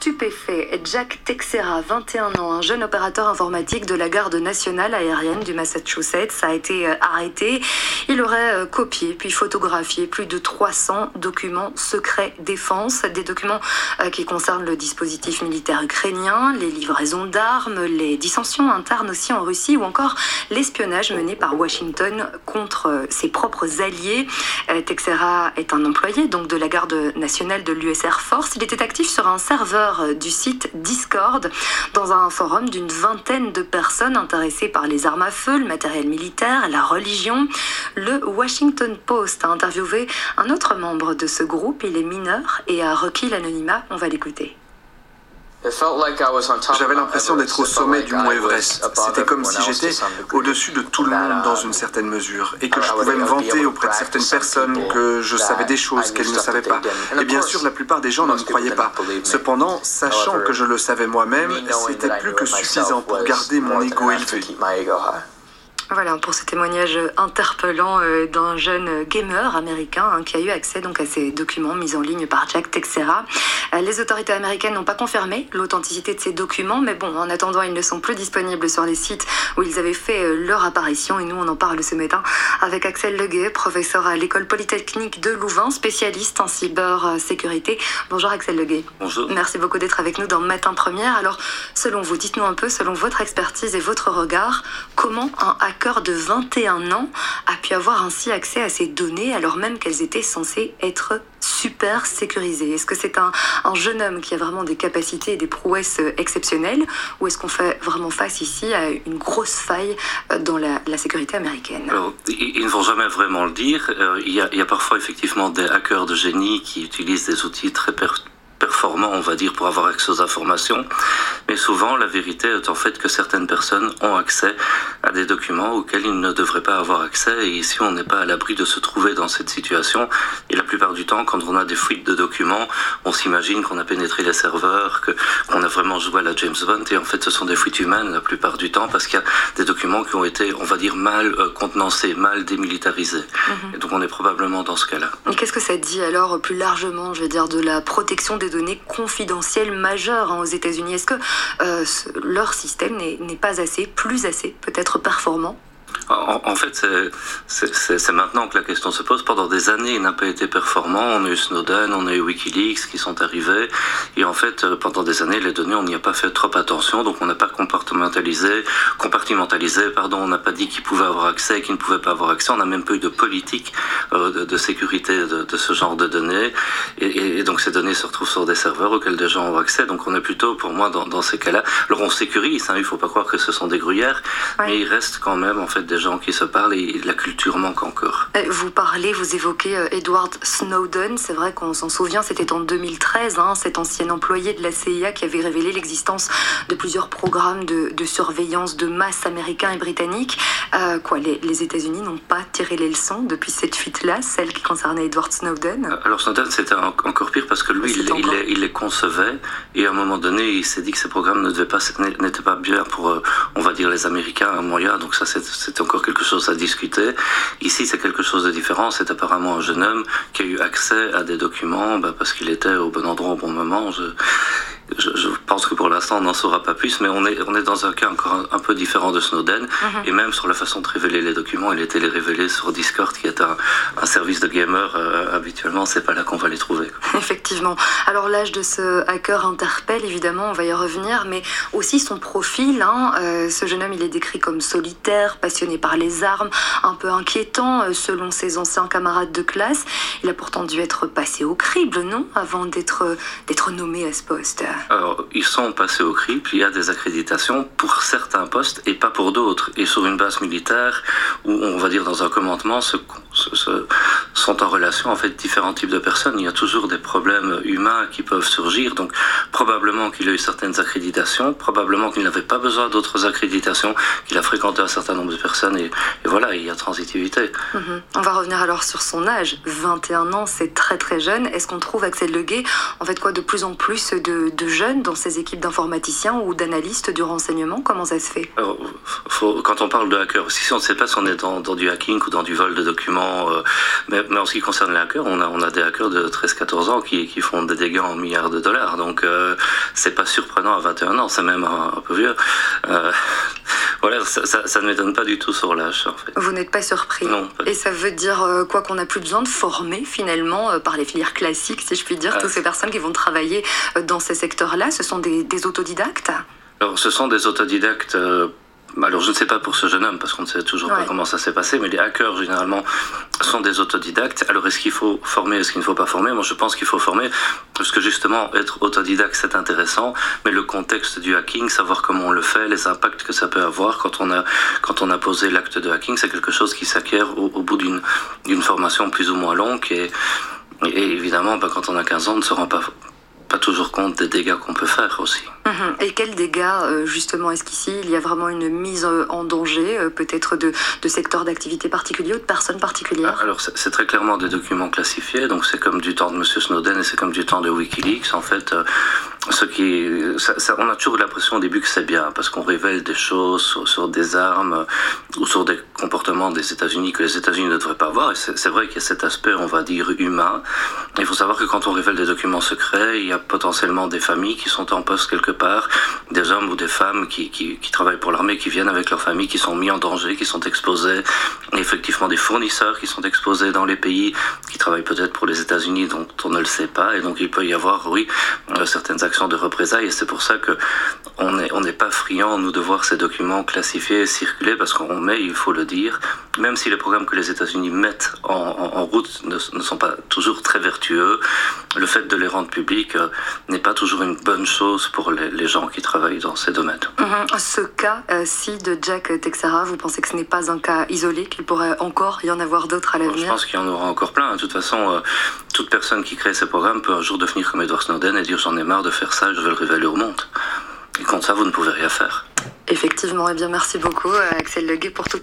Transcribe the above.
stupéfait. Jack Teixeira, 21 ans, un jeune opérateur informatique de la garde nationale aérienne du Massachusetts, a été arrêté. Il aurait copié puis photographié plus de 300 documents secrets défense, des documents qui concernent le dispositif militaire ukrainien, les livraisons d'armes, les dissensions internes aussi en Russie ou encore l'espionnage mené par Washington contre ses propres alliés. Teixeira est un employé donc de la garde nationale de l'US Air Force. Il était actif sur un serveur du site Discord dans un forum d'une vingtaine de personnes intéressées par les armes à feu, le matériel militaire, la religion. Le Washington Post a interviewé un autre membre de ce groupe. Il est mineur et a requis l'anonymat. On va l'écouter. J'avais l'impression d'être au sommet du mont Everest. C'était comme si j'étais au-dessus de tout le monde dans une certaine mesure et que je pouvais me vanter auprès de certaines personnes que je savais des choses qu'elles ne savaient pas. Et bien sûr, la plupart des gens ne me croyaient pas. Cependant, sachant que je le savais moi-même, c'était plus que suffisant pour garder mon ego élevé. Voilà, pour ce témoignage interpellant d'un jeune gamer américain qui a eu accès donc à ces documents mis en ligne par Jack Teixeira. Les autorités américaines n'ont pas confirmé l'authenticité de ces documents, mais bon, en attendant, ils ne sont plus disponibles sur les sites où ils avaient fait leur apparition. Et nous, on en parle ce matin avec Axel Leguet, professeur à l'École Polytechnique de Louvain, spécialiste en cybersécurité. Bonjour Axel Leguet. Bonjour. Merci beaucoup d'être avec nous dans Matin Première. Alors, selon vous, dites-nous un peu, selon votre expertise et votre regard, comment un hacker de 21 ans a pu avoir ainsi accès à ces données alors même qu'elles étaient censées être super sécurisées? Est-ce que c'est un jeune homme qui a vraiment des capacités et des prouesses exceptionnelles ou est-ce qu'on fait vraiment face ici à une grosse faille dans la sécurité américaine? Alors, ils ne vont jamais vraiment le dire. Il y a parfois effectivement des hackers de génie qui utilisent des outils très performants, on va dire, pour avoir accès aux informations. Mais souvent, la vérité est en fait que certaines personnes ont accès à des documents auxquels ils ne devraient pas avoir accès. Et ici, on n'est pas à l'abri de se trouver dans cette situation. Et la plupart du temps, quand on a des fuites de documents, on s'imagine qu'on a pénétré les serveurs, qu'on a vraiment joué à la James Bond. Et en fait, ce sont des fuites humaines la plupart du temps parce qu'il y a des documents qui ont été, on va dire, mal contenancés, mal démilitarisés. Et donc, on est probablement dans ce cas-là. Et qu'est-ce que ça dit alors plus largement, je veux dire, de la protection des données confidentielles majeures aux États-Unis? Est-ce que leur système n'est pas plus assez, peut-être performant? En fait, c'est maintenant que la question se pose. Pendant des années, il n'a pas été performant. On a eu Snowden, on a eu Wikileaks qui sont arrivés. Et en fait, pendant des années, les données, on n'y a pas fait trop attention. Donc, on n'a pas compartimentalisé, on n'a pas dit qui pouvait avoir accès, qui ne pouvait pas avoir accès. On n'a même pas eu de politique de sécurité de ce genre de données. Et donc, ces données se retrouvent sur des serveurs auxquels des gens ont accès. Donc, on est plutôt, pour moi, dans ces cas-là. Alors, on sécurise, il ne faut pas croire que ce sont des gruyères. Ouais. Mais il reste quand même, en fait, des gens qui se parlent et la culture manque encore. Vous évoquez Edward Snowden, c'est vrai qu'on s'en souvient, c'était en 2013, cet ancien employé de la CIA qui avait révélé l'existence de plusieurs programmes de surveillance de masse américains et britanniques. Les États-Unis n'ont pas tiré les leçons depuis cette fuite-là, celle qui concernait Edward Snowden? Alors Snowden, c'était encore pire parce que lui, il les concevait et à un moment donné, il s'est dit que ces programmes n'étaient pas bien pour, on va dire, les Américains à moyen, donc ça c'était encore quelque chose à discuter. Ici, c'est quelque chose de différent. C'est apparemment un jeune homme qui a eu accès à des documents parce qu'il était au bon endroit au bon moment. Je pense que pour l'instant, on n'en saura pas plus, mais on est dans un cas encore un peu différent de Snowden. Et même sur la façon de révéler les documents, il était les révélés sur Discord, qui est un service de gamer. Habituellement, c'est pas là qu'on va les trouver. Effectivement. Alors, l'âge de ce hacker interpelle, évidemment, on va y revenir, mais aussi son profil. Ce jeune homme, il est décrit comme solitaire, passionné par les armes, un peu inquiétant, selon ses anciens camarades de classe. Il a pourtant dû être passé au crible, non? Avant d'être nommé à ce poste. Alors, ils sont passés au crible, il y a des accréditations pour certains postes et pas pour d'autres. Et sur une base militaire, où on va dire dans un commandement, sont en relation en fait différents types de personnes. Il y a toujours des problèmes humains qui peuvent surgir, donc probablement qu'il a eu certaines accréditations, probablement qu'il n'avait pas besoin d'autres accréditations, qu'il a fréquenté un certain nombre de personnes et voilà, il y a transitivité. On va revenir alors sur son âge. 21 ans, c'est très très jeune. Est-ce qu'on trouve, Axel Leguet, en fait de plus en plus de jeunes dans ces équipes d'informaticiens ou d'analystes du renseignement? Comment ça se fait? Alors, quand on parle de hackers, si on ne sait pas si on est dans du hacking ou dans du vol de documents, mais en ce qui concerne les hackers, on a des hackers de 13-14 ans qui font des dégâts en milliards de dollars. Donc c'est pas surprenant à 21 ans, c'est même un peu vieux. Voilà, ça ne m'étonne pas du tout sur l'âge, en fait. Vous n'êtes pas surpris? Non. Et ça veut dire quoi, qu'on n'a plus besoin de former finalement par les filières classiques, si je puis dire, toutes ces personnes qui vont travailler dans ces secteurs-là, ce sont des autodidactes? Alors, ce sont des autodidactes. Alors, je ne sais pas pour ce jeune homme, parce qu'on ne sait toujours pas comment ça s'est passé, mais les hackers, généralement, sont des autodidactes. Alors, est-ce qu'il faut former, est-ce qu'il ne faut pas former? Moi, je pense qu'il faut former, parce que justement, être autodidacte, c'est intéressant, mais le contexte du hacking, savoir comment on le fait, les impacts que ça peut avoir quand on a posé l'acte de hacking, c'est quelque chose qui s'acquiert au bout d'une formation plus ou moins longue, et évidemment, quand on a 15 ans, on ne se rend pas toujours compte des dégâts qu'on peut faire aussi. Et quels dégâts, justement, est-ce qu'ici, il y a vraiment une mise en danger, peut-être de secteurs d'activité particuliers ou de personnes particulières? Alors, c'est très clairement des documents classifiés, donc c'est comme du temps de M. Snowden et c'est comme du temps de Wikileaks. En fait, on a toujours l'impression au début que c'est bien, parce qu'on révèle des choses sur des armes ou sur des comportements des États-Unis que les États-Unis ne devraient pas avoir. Et c'est vrai qu'il y a cet aspect, on va dire, humain. Il faut savoir que quand on révèle des documents secrets, il y a potentiellement des familles qui sont en poste quelque part, des hommes ou des femmes qui travaillent pour l'armée, qui viennent avec leur famille, qui sont mis en danger, qui sont exposés, et effectivement des fournisseurs qui sont exposés dans les pays, qui travaillent peut-être pour les États-Unis dont on ne le sait pas, et donc il peut y avoir, certaines actions de représailles, et c'est pour ça que on n'est pas friand, nous, de voir ces documents classifiés circuler, parce qu'on met, il faut le dire, même si les programmes que les États-Unis mettent en route ne sont pas toujours très vertueux, le fait de les rendre publics n'est pas toujours une bonne chose pour les gens qui travaillent dans ces domaines. Ce cas-ci de Jack Teixeira, vous pensez que ce n'est pas un cas isolé, qu'il pourrait encore y en avoir d'autres à l'avenir? Je pense qu'il y en aura encore plein. De toute façon, toute personne qui crée ces programmes peut un jour devenir comme Edward Snowden et dire j'en ai marre de faire ça, je vais le révéler au monde. Et contre ça, vous ne pouvez rien faire. Effectivement, eh bien merci beaucoup Axel Leguet pour toute